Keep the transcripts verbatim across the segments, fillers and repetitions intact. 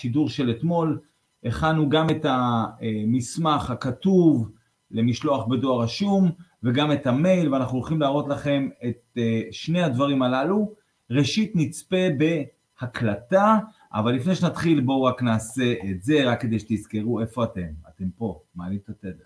השידור של אתמול, הכנו גם את המסמך הכתוב למשלוח בדואר רשום, וגם את המייל, ואנחנו הולכים להראות לכם את שני הדברים הללו. ראשית נצפה בהקלטה, אבל לפני שנתחיל בואו רק נעשה את זה, רק כדי שתזכרו איפה אתם. אתם פה, מעלים את התדר.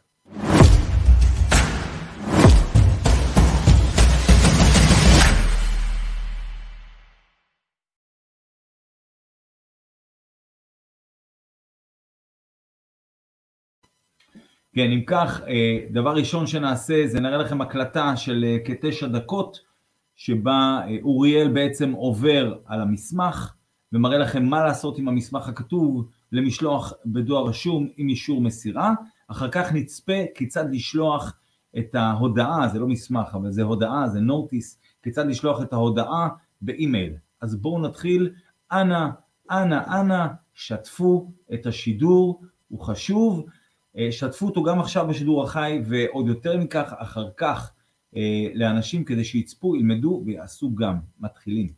כן, אם כך, דבר ראשון שנעשה זה נראה לכם הקלטה של כתשע דקות, שבה אוריאל בעצם עובר על המסמך, ומראה לכם מה לעשות עם המסמך הכתוב למשלוח בדואר רשום עם אישור מסירה. אחר כך נצפה כיצד לשלוח את ההודעה, זה לא מסמך, אבל זה הודעה, זה נוטיס, כיצד לשלוח את ההודעה באימייל. אז בואו נתחיל, אנא, אנא, אנא, שתפו את השידור, הוא חשוב, שתפו אותו גם עכשיו בשידור החי, ועוד יותר מכך, אחר כך, לאנשים כדי שיצפו, ילמדו ויעשו גם. מתחילים.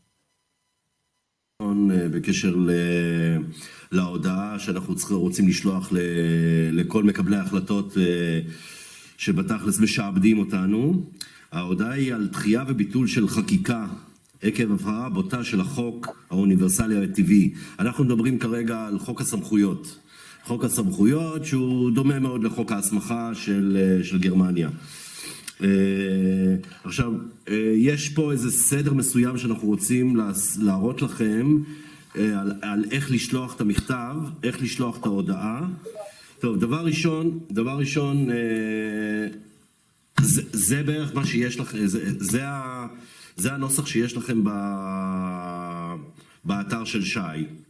בקשר להודעה שאנחנו רוצים לשלוח לכל מקבלי ההחלטות שבתכלס משעבדים אותנו. ההודעה היא על דחייה וביטול של חקיקה עקב הפרה בוטה של החוק האוניברסלי הטבעי. אנחנו מדברים כרגע על חוק הסמכויות. חוק הסמכויות שהוא דומה מאוד לחוק ההסמכה של, של גרמניה. עכשיו, יש פה איזה סדר מסוים שאנחנו רוצים להראות לכם על, על איך לשלוח את המכתב, איך לשלוח את ההודעה. טוב, דבר ראשון, דבר ראשון, זה, זה בערך מה שיש לכם, זה, זה, זה הנוסח שיש לכם ב, באתר של שי.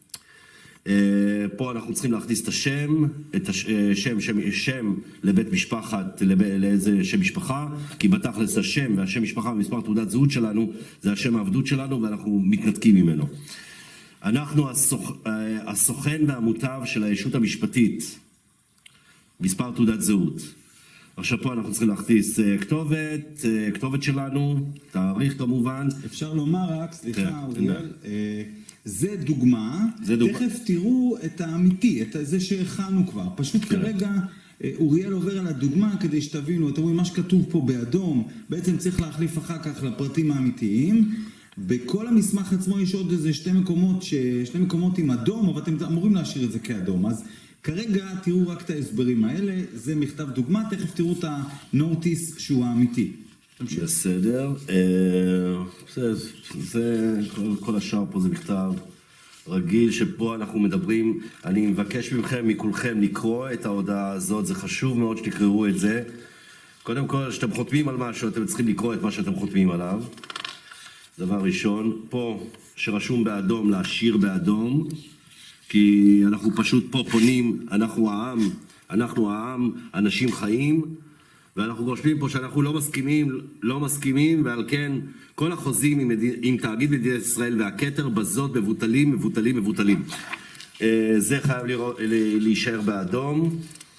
פה אנחנו צריכים להכניס את השם, את השם, שם, שם לבית משפחת, לאיזה שם משפחה, כי בתכלס השם והשם משפחה ומספר תעודת זהות שלנו, זה השם העבדות שלנו ואנחנו מתנתקים ממנו. אנחנו הסוכ... הסוכן והמוטב של הישות המשפטית, מספר תעודת זהות. עכשיו פה אנחנו צריכים להכניס כתובת, כתובת שלנו, תאריך כמובן. אפשר לומר רק, סליחה אוריאל, זה דוגמה, זה דוגמה. תכף תראו את האמיתי, את זה שהכנו כבר. פשוט כן. כרגע אוריאל עובר על הדוגמה כדי שתבינו, אתם רואים מה שכתוב פה באדום, בעצם צריך להחליף אחר כך לפרטים האמיתיים. בכל המסמך עצמו יש עוד איזה שתי מקומות, ש... שתי מקומות עם אדום, אבל אתם אמורים להשאיר את זה כאדום. אז כרגע תראו רק את ההסברים האלה, זה מכתב דוגמה, תכף תראו את הנוטיס שהוא האמיתי. בסדר, זה, זה, כל השאר פה זה מכתב רגיל שפה אנחנו מדברים, אני מבקש מכם, מכולכם לקרוא את ההודעה הזאת, זה חשוב מאוד שתקראו את זה. קודם כל, שאתם חותמים על משהו, אתם צריכים לקרוא את מה שאתם חותמים עליו. דבר ראשון, פה שרשום באדום, להשאיר באדום, כי אנחנו פשוט פה פונים, אנחנו העם, אנחנו העם, אנשים חיים, ואנחנו חושבים פה שאנחנו לא מסכימים, לא מסכימים, ועל כן כל החוזים עם, עם תאגיד מדינת ישראל והכתר בזאת מבוטלים, מבוטלים, מבוטלים. זה חייב לראות, להישאר באדום.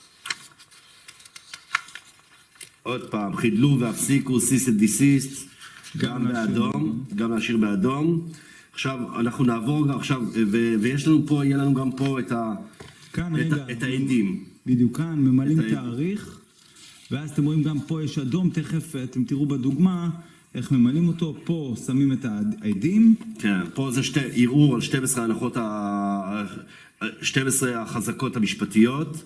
עוד פעם, חידלו והפסיקו, סיס ודיסיסט, גם באדום, גם להשאיר באדום. עכשיו אנחנו נעבור עכשיו, ו, ויש לנו פה, יהיה לנו גם פה את, ה, כאן, את, רגע, את העדים. בדיוק כאן, ממלאים תאריך. ואז אתם רואים גם פה יש אדום, תכף אתם תראו בדוגמה איך ממלאים אותו, פה שמים את העדים. כן, פה זה שתי, ערעור על שתים עשרה הנחות, ה... שתים עשרה החזקות המשפטיות,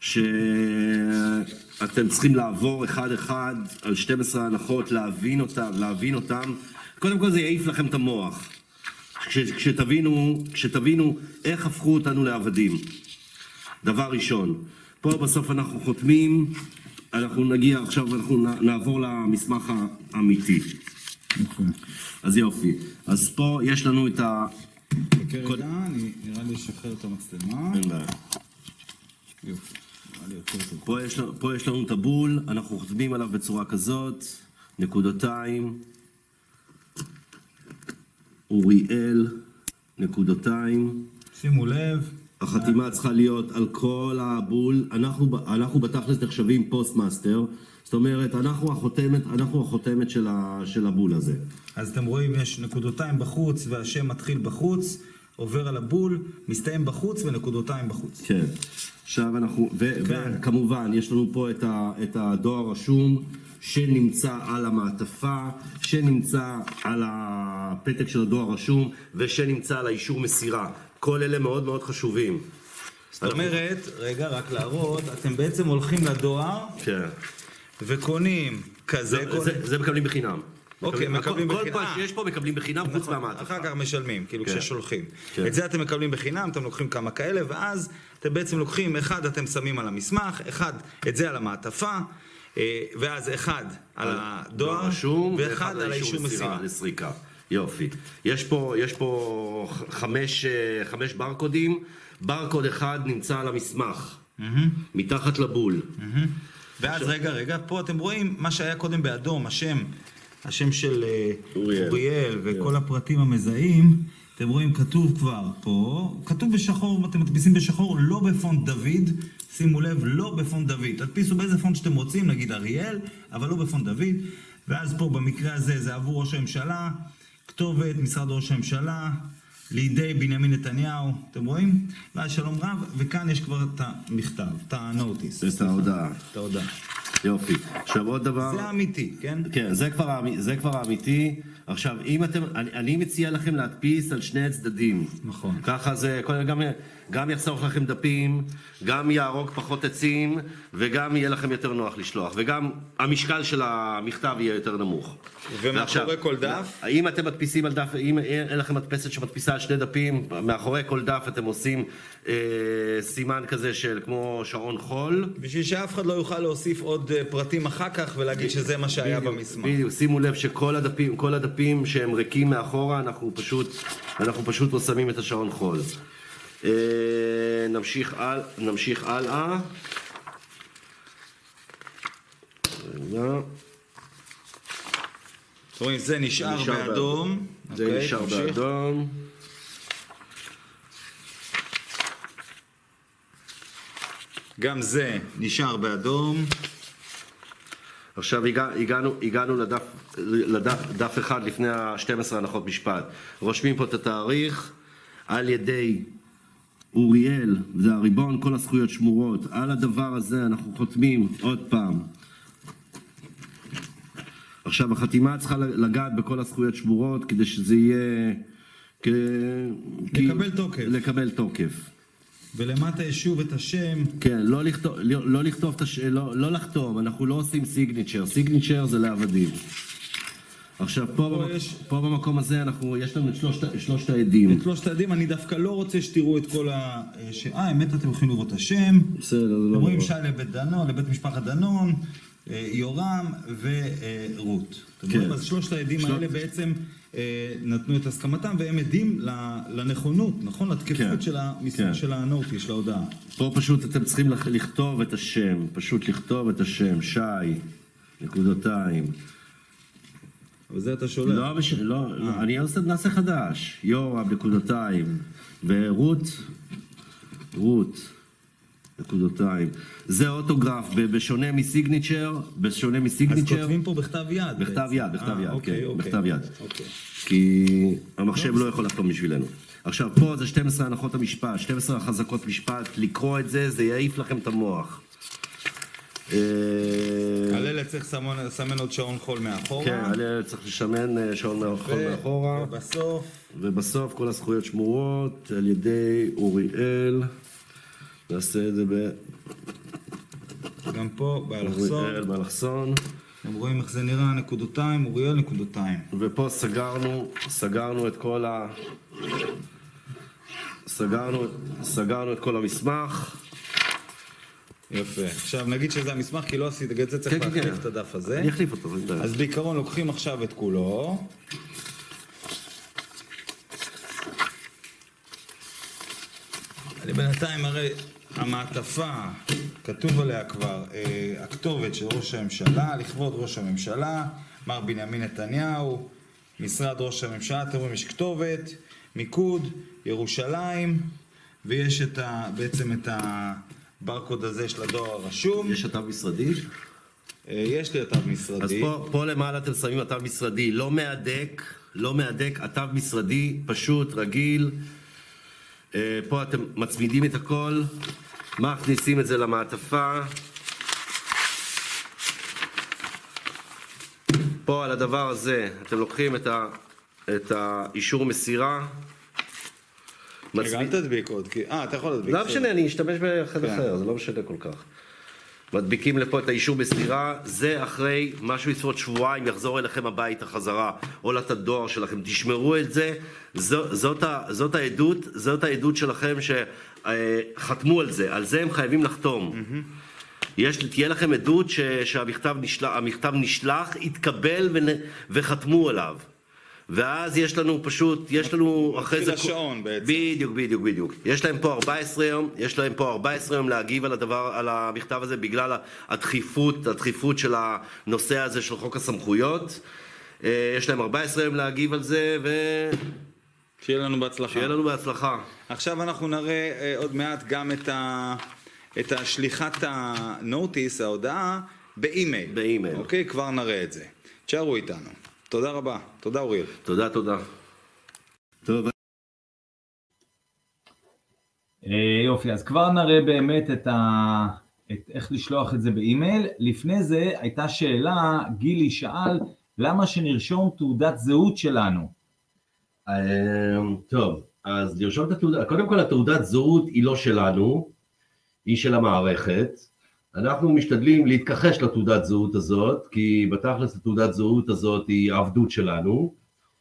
שאתם צריכים לעבור אחד אחד על שתים עשרה הנחות, להבין אותם, להבין אותם. קודם כל זה יעיף לכם את המוח, כש, כשתבינו, כשתבינו איך הפכו אותנו לעבדים. דבר ראשון, פה בסוף אנחנו חותמים, אנחנו נגיע עכשיו, אנחנו נעבור למסמך האמיתי. אז יופי. אז פה יש לנו את ה... רגע, אני נראה לי לשחרר את המצלמה. אין בעיה. יופי. פה יש לנו את הבול, אנחנו חותמים עליו בצורה כזאת, נקודותיים, אוריאל, נקודותיים. שימו לב. החתימה צריכה להיות על כל הבול, אנחנו, אנחנו בתכלס נחשבים פוסט מאסטר, זאת אומרת, אנחנו החותמת, אנחנו החותמת של, ה, של הבול הזה. אז אתם רואים, יש נקודותיים בחוץ והשם מתחיל בחוץ, עובר על הבול, מסתיים בחוץ ונקודותיים בחוץ. כן. עכשיו אנחנו, וכמובן, יש לנו פה את, ה, את הדואר רשום, שנמצא על המעטפה, שנמצא על הפתק של הדואר רשום, ושנמצא על האישור מסירה. כל אלה מאוד מאוד חשובים. זאת אומרת, רגע, רק להראות, אתם בעצם הולכים לדואר, כן. וקונים כזה. זה, זה, זה מקבלים בחינם. אוקיי, מקבלים בחינם. כל פעם שיש פה מקבלים בחינם חוץ מהמעטפה. אחר כך משלמים, כאילו כששולחים. את זה אתם מקבלים בחינם, אתם לוקחים כמה כאלה, ואז אתם בעצם לוקחים, אחד אתם שמים על המסמך, אחד את זה על המעטפה, ואז אחד על הדואר, ואחד על האישור מסירה. לסריקה. יופי. יש פה, יש פה חמש, חמש ברקודים, ברקוד אחד נמצא על המסמך, מתחת לבול. ואז רגע, רגע, פה אתם רואים מה שהיה קודם באדום, השם, השם של אוריאל וכל הפרטים המזהים, אתם רואים כתוב כבר פה, כתוב בשחור, אתם מדפיסים בשחור, לא בפונט דוד, שימו לב, לא בפונט דוד, תדפיסו באיזה פונט שאתם רוצים, נגיד אריאל, אבל לא בפונט דוד, ואז פה במקרה הזה זה עבור ראש הממשלה, כתובת, משרד ראש הממשלה, לידי בנימין נתניהו, אתם רואים? ואז שלום רב, וכאן יש כבר את המכתב, את הנוטיס. את ההודעה. את ההודעה. יופי. עכשיו עוד דבר... זה האמיתי, כן? כן, זה כבר, זה כבר האמיתי. עכשיו, אם אתם, אני, אני מציע לכם להדפיס על שני הצדדים. נכון. ככה זה, גם, גם יחסוך לכם דפים, גם יערוק פחות עצים, וגם יהיה לכם יותר נוח לשלוח, וגם המשקל של המכתב יהיה יותר נמוך. ומאחורי כל דף? אם אתם מדפיסים על דף, אם אין לכם מדפסת שמדפיסה על שני דפים, מאחורי כל דף אתם עושים אה, סימן כזה של כמו שעון חול. בשביל שאף אחד לא יוכל להוסיף עוד פרטים אחר כך ולהגיד שזה מה שהיה במסמך. בדיוק, שימו לב שכל הדפים, כל הדפים שהם ריקים מאחורה, אנחנו פשוט, אנחנו פשוט לא שמים את השעון חול. אה, נמשיך, על, נמשיך הלאה. רגע. רואים, זה נשאר באדום. זה נשאר באדום. גם זה נשאר באדום. עכשיו הגענו, הגענו לדף, לדף, דף אחד לפני ה-שתים עשרה הנחות משפט. רושמים פה את התאריך על ידי אוריאל, זה הריבון, כל הזכויות שמורות. על הדבר הזה אנחנו חותמים עוד פעם. עכשיו, החתימה צריכה לגעת בכל הזכויות שמורות כדי שזה יהיה... לקבל תוקף. לקבל תוקף. ולמטה ישוב את השם. כן, לא לכתוב, לא, לא לכתוב את השם, לא, לא לחתום, אנחנו לא עושים סיגניצ'ר. סיגניצ'ר זה לעבדים. עכשיו, פה, פה, במק... יש... פה במקום הזה אנחנו, יש לנו את שלושת, שלושת העדים. את שלושת העדים, אני דווקא לא רוצה שתראו את כל ה... ש... אה, האמת, אתם יכולים לראות את השם. בסדר, זה לא... אתם רואים שי לבית דנון, לבית משפחת דנון. יורם ורות. אתם רואים, אז שלושת העדים האלה בעצם נתנו את הסכמתם, והם עדים לנכונות, נכון? לתקפות של הנוטי, של ההודעה. פה פשוט אתם צריכים לכתוב את השם, פשוט לכתוב את השם, שי, נקודותיים. אבל זה אתה שולח. לא, אני נעשה חדש, יורם, נקודותיים, ורות, רות. נקודותיים. זה אוטוגרף, בשונה מסיגניצ'ר, בשונה מסיגניצ'ר. אז כותבים פה בכתב יד. בכתב יד, בכתב יד, כן, בכתב יד. כי המחשב לא יכול לחתום בשבילנו. עכשיו, פה זה שתים עשרה הנחות המשפט, שתים עשרה חזקות משפט, לקרוא את זה, זה יעיף לכם את המוח. על אלה צריך לסמן עוד שעון חול מאחורה. כן, על אלה צריך לשמן שעון חול מאחורה. ובסוף? ובסוף כל הזכויות שמורות על ידי אוריאל. נעשה את זה ב... גם פה, באלכסון. אוריאל, באלכסון. אתם רואים איך זה נראה, נקודותיים, אוריאל, נקודותיים. ופה סגרנו, סגרנו את כל ה... סגרנו, סגרנו את כל המסמך. יפה. עכשיו נגיד שזה המסמך, כי לא עשית, את זה צריך כן, להחליף כן. את הדף הזה. אני אחליף אותו. אז בעיקרון לוקחים עכשיו את כולו. אני בינתיים הרי המעטפה, כתוב עליה כבר, אה, הכתובת של ראש הממשלה, לכבוד ראש הממשלה, מר בנימין נתניהו, משרד ראש הממשלה, אתם רואים יש כתובת, מיקוד, ירושלים, ויש את ה, בעצם את הברקוד הזה של הדואר הרשום. יש אתר משרדי? אה, יש לי אתר משרדי. אז פה, פה למעלה אתם שמים אתר משרדי, לא מהדק, לא מהדק, אתר משרדי, פשוט, רגיל. פה אתם מצמידים את הכל, מכניסים את זה למעטפה. פה על הדבר הזה אתם לוקחים את, ה, את האישור מסירה. רגע, אל תדביק עוד, כי... אה, אתה יכול להדביק. לא משנה, אני אשתמש באחד אחר, זה לא משנה כל כך. מדביקים לפה את האישור מסירה, זה אחרי משהו יצרות שבועיים, יחזור אליכם הביתה חזרה, או לתדור שלכם, תשמרו את זה, זו, זאת, ה, זאת העדות, זאת העדות שלכם שחתמו על זה, על זה הם חייבים לחתום. Mm-hmm. יש, תהיה לכם עדות ש, שהמכתב נשלח, המכתב נשלח, התקבל ו, וחתמו עליו. ואז יש לנו פשוט, יש לנו אחרי זה... השעון בעצם. בדיוק, בדיוק, בדיוק. יש להם פה ארבע עשרה יום, יש להם פה ארבע עשרה יום להגיב על הדבר, על המכתב הזה, בגלל הדחיפות, הדחיפות של הנושא הזה של חוק הסמכויות. יש להם ארבע עשרה יום להגיב על זה, ו... שיהיה לנו בהצלחה. שיהיה לנו בהצלחה. עכשיו אנחנו נראה עוד מעט גם את ה... את השליחת הנוטיס, ההודעה, באימייל. באימייל. אוקיי, כבר נראה את זה. תשארו איתנו. תודה רבה. תודה אוריאל. תודה, תודה. טוב. יופי, אז כבר נראה באמת את, ה... את איך לשלוח את זה באימייל. לפני זה הייתה שאלה, גילי שאל, למה שנרשום תעודת זהות שלנו? טוב, אז לרשום את התעודת, קודם כל התעודת זהות היא לא שלנו, היא של המערכת. אנחנו משתדלים להתכחש לתעודת זהות הזאת, כי בתכלס התעודת זהות הזאת היא העבדות שלנו,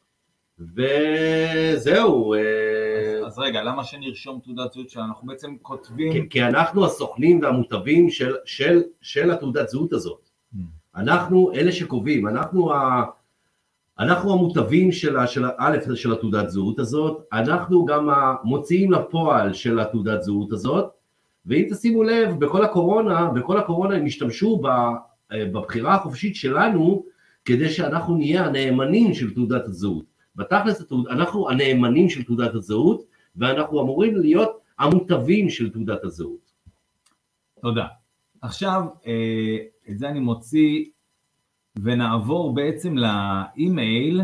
וזהו. אז, אז רגע, למה שנרשום תעודת זהות שלנו? אנחנו בעצם כותבים... כי, כי אנחנו הסוכנים והמוטבים של, של, של התעודת זהות הזאת. Mm. אנחנו אלה שקובעים, אנחנו, ה, אנחנו המוטבים של, של, א', של התעודת זהות הזאת, אנחנו גם המוציאים לפועל של התעודת זהות הזאת, ואם תשימו לב, בכל הקורונה, בכל הקורונה הם השתמשו בבחירה החופשית שלנו, כדי שאנחנו נהיה הנאמנים של תעודת הזהות. בתכלס, אנחנו הנאמנים של תעודת הזהות, ואנחנו אמורים להיות המוטבים של תעודת הזהות. תודה. עכשיו, את זה אני מוציא, ונעבור בעצם לאימייל.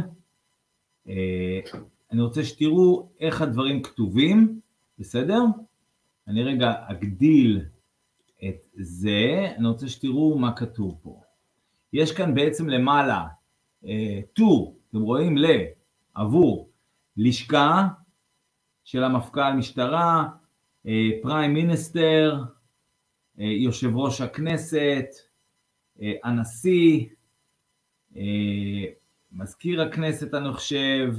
אני רוצה שתראו איך הדברים כתובים, בסדר? אני רגע אגדיל את זה, אני רוצה שתראו מה כתוב פה. יש כאן בעצם למעלה, טור, אתם רואים ל, עבור, לשכה של המפכ"ל משטרה, פריים מיניסטר, יושב ראש הכנסת, הנשיא, מזכיר הכנסת אני חושב,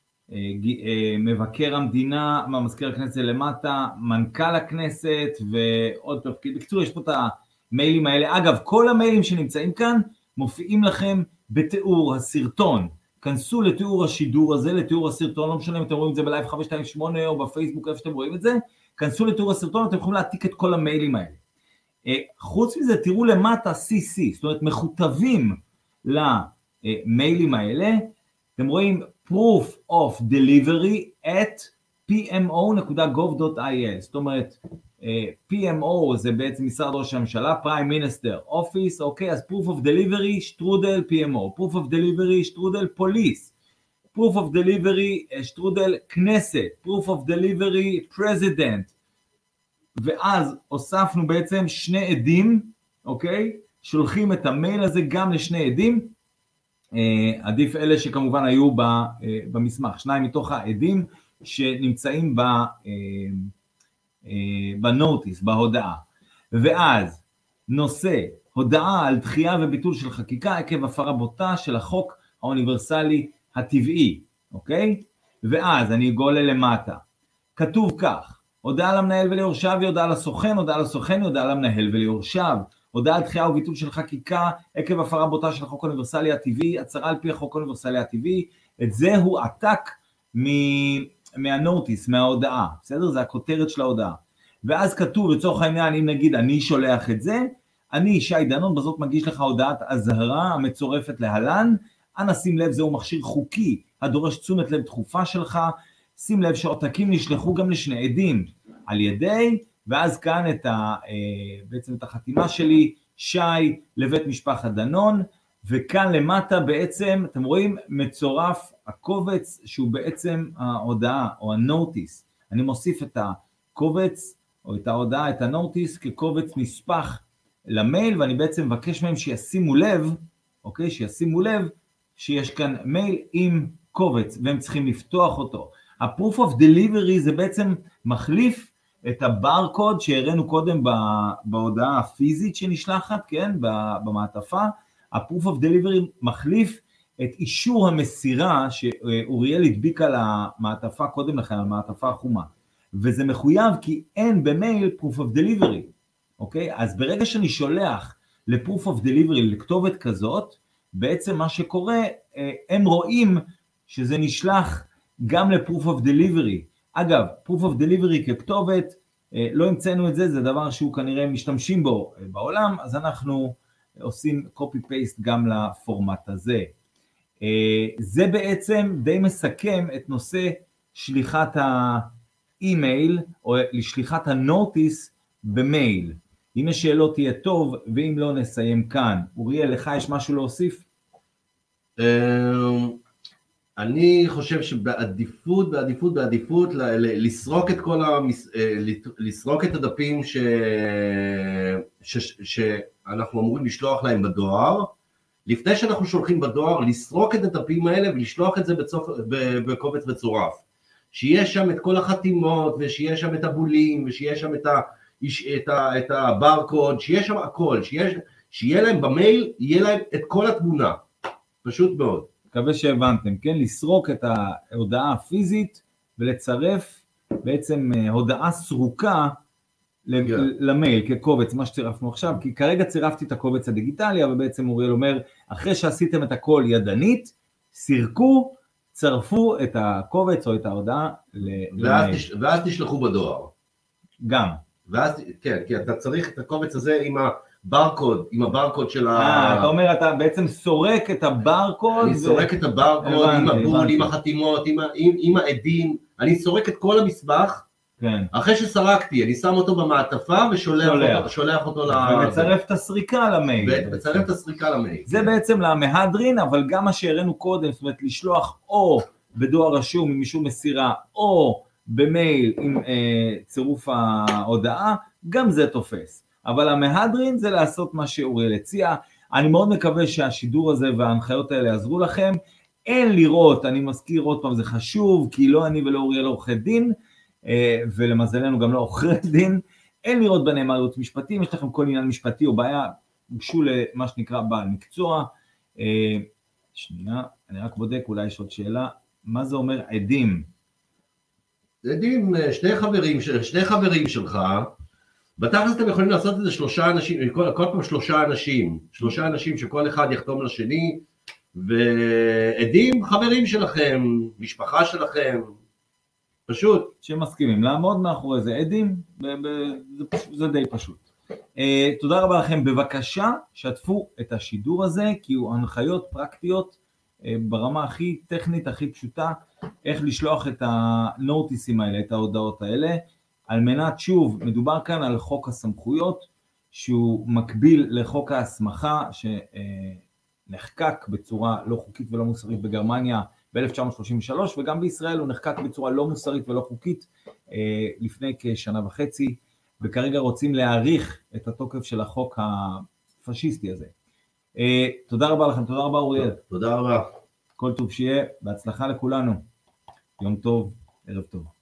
מבקר המדינה, מזכיר הכנסת למטה, מנכ"ל הכנסת ועוד תפקיד. בקיצור, יש פה את המיילים האלה. אגב, כל המיילים שנמצאים כאן מופיעים לכם בתיאור הסרטון. כנסו לתיאור השידור הזה, לתיאור הסרטון, לא משנה אם אתם רואים את זה בלייב חמש שתיים שמונה או בפייסבוק, איפה שאתם רואים את זה, כנסו לתיאור הסרטון, אתם יכולים להעתיק את כל המיילים האלה. חוץ מזה, תראו למטה סי סי, זאת אומרת, מכותבים למיילים האלה, אתם רואים proof of delivery at פי אם או דוט גוב דוט איי אל, זאת אומרת, פי אם או זה בעצם משרד ראש הממשלה, Prime Minister Office, אוקיי, אז proof of delivery, שטרודל פי אם או, proof of delivery, שטרודל פוליס, proof of delivery, שטרודל כנסת, proof of delivery, president, ואז הוספנו בעצם שני עדים, אוקיי, שולחים את המייל הזה גם לשני עדים, עדיף אלה שכמובן היו במסמך, שניים מתוך העדים שנמצאים בנוטיס, בהודעה. ואז נושא הודעה על דחייה וביטול של חקיקה עקב הפרה בוטה של החוק האוניברסלי הטבעי, אוקיי? ואז אני אגולה למטה, כתוב כך, הודעה למנהל וליורשיו, הודעה לסוכן, הודעה לסוכן, הודעה למנהל וליורשיו, הודעה על דחייה וביטול של חקיקה עקב הפרה בוטה של החוק האוניברסלי הטבעי, הצהרה על פי החוק האוניברסלי הטבעי, את זה הוא עתק מהנוטיס, מההודעה, בסדר? זה הכותרת של ההודעה. ואז כתוב, לצורך העניין, אם נגיד אני שולח את זה, אני, שי דנון, בזאת מגיש לך הודעת אזהרה המצורפת להלן, אנא שים לב, זהו מכשיר חוקי, הדורש תשומת לב דחופה שלך, שים לב שעותקים נשלחו גם לשני עדים, על ידי, ואז כאן את ה, בעצם את החתימה שלי, שי לבית משפחת דנון, וכאן למטה בעצם, אתם רואים, מצורף הקובץ שהוא בעצם ההודעה או הנוטיס. אני מוסיף את הקובץ, או את ההודעה, את הנוטיס, כקובץ נספח למייל, ואני בעצם מבקש מהם שישימו לב, אוקיי, שישימו לב, שיש כאן מייל עם קובץ, והם צריכים לפתוח אותו. ה-Proof of Delivery זה בעצם מחליף את הברקוד שהראינו קודם בהודעה הפיזית שנשלחת, כן, במעטפה. ה-Proof of Delivery מחליף את אישור המסירה שאוריאל הדביק על המעטפה קודם לכן, על המעטפה החומה. וזה מחויב כי אין במייל Proof of Delivery, אוקיי? אז ברגע שאני שולח ל-Proof of Delivery לכתובת כזאת, בעצם מה שקורה, הם רואים שזה נשלח גם ל-Proof of Delivery. אגב, Proof of Delivery ככתובת, לא המצאנו את זה, זה דבר שהוא כנראה משתמשים בו בעולם, אז אנחנו עושים copy-paste גם לפורמט הזה. זה בעצם די מסכם את נושא שליחת האימייל, או לשליחת הנוטיס במייל. אם יש שאלות תהיה טוב, ואם לא נסיים כאן. אוריאל, לך יש משהו להוסיף? אני חושב שבעדיפות, בעדיפות, בעדיפות, לסרוק את כל המס... לסרוק את הדפים ש... ש... שאנחנו אמורים לשלוח להם בדואר, לפני שאנחנו שולחים בדואר, לסרוק את הדפים האלה ולשלוח את זה בצופ... בקובץ מצורף. שיש שם את כל החתימות, ושיש שם את הבולים, ושיש שם את, ה... את, ה... את הברקוד, שיש שם הכל, שיש... שיהיה להם במייל, יהיה להם את כל התמונה. פשוט מאוד. מקווה שהבנתם, כן? לסרוק את ההודעה הפיזית ולצרף בעצם הודעה סרוקה למייל כקובץ, מה שצירפנו עכשיו, כי כרגע צירפתי את הקובץ הדיגיטלי, אבל בעצם אוריאל אומר, אחרי שעשיתם את הכל ידנית, סירקו, צרפו את הקובץ או את ההודעה למייל. ואז תשלחו בדואר. גם. ואז, כן, כי אתה צריך את הקובץ הזה עם ה... ברקוד, עם הברקוד של ה... אה, אתה אומר, אתה בעצם סורק את הברקוד? אני סורק את הברקוד, עם הבול, עם החתימות, עם העדים, אני סורק את כל המסמך, אחרי שסרקתי, אני שם אותו במעטפה ושולח אותו ל... ומצרף את הסריקה למייל. ומצרף את הסריקה למייל. זה בעצם למהדרין, אבל גם מה שהראינו קודם, זאת אומרת, לשלוח או בדואר רשום עם אישור מסירה, או במייל עם צירוף ההודעה, גם זה תופס. אבל המהדרין זה לעשות מה שאוריאל הציע. אני מאוד מקווה שהשידור הזה וההנחיות האלה יעזרו לכם. אין לראות, אני מזכיר עוד פעם, זה חשוב, כי לא אני ולא אוריאל עורכי דין, ולמזלנו גם לא עורכי דין. אין לראות ביניהם עלות משפטים, יש לכם כל עניין משפטי או בעיה, גשו למה שנקרא בעל מקצוע. שנייה, אני רק בודק, אולי יש עוד שאלה. מה זה אומר עדים? עדים, שני חברים, שני חברים שלך, בתכלס אתם יכולים לעשות את זה שלושה אנשים, כל, כל פעם שלושה אנשים, שלושה אנשים שכל אחד יחתום לשני, ועדים חברים שלכם, משפחה שלכם, פשוט. שמסכימים, לעמוד מאחורי זה, עדים, ב- ב- זה, פשוט, זה די פשוט. Uh, תודה רבה לכם, בבקשה, שתפו את השידור הזה, כי הוא הנחיות פרקטיות, uh, ברמה הכי טכנית, הכי פשוטה, איך לשלוח את הנוטיסים האלה, את ההודעות האלה, על מנת, שוב, מדובר כאן על חוק הסמכויות, שהוא מקביל לחוק ההסמכה, שנחקק בצורה לא חוקית ולא מוסרית בגרמניה ב-אלף תשע מאות שלושים ושלוש, וגם בישראל הוא נחקק בצורה לא מוסרית ולא חוקית לפני כשנה וחצי, וכרגע רוצים להאריך את התוקף של החוק הפשיסטי הזה. תודה רבה לכם, תודה רבה אוריאל. תודה רבה. כל טוב שיהיה, בהצלחה לכולנו. יום טוב, ערב טוב.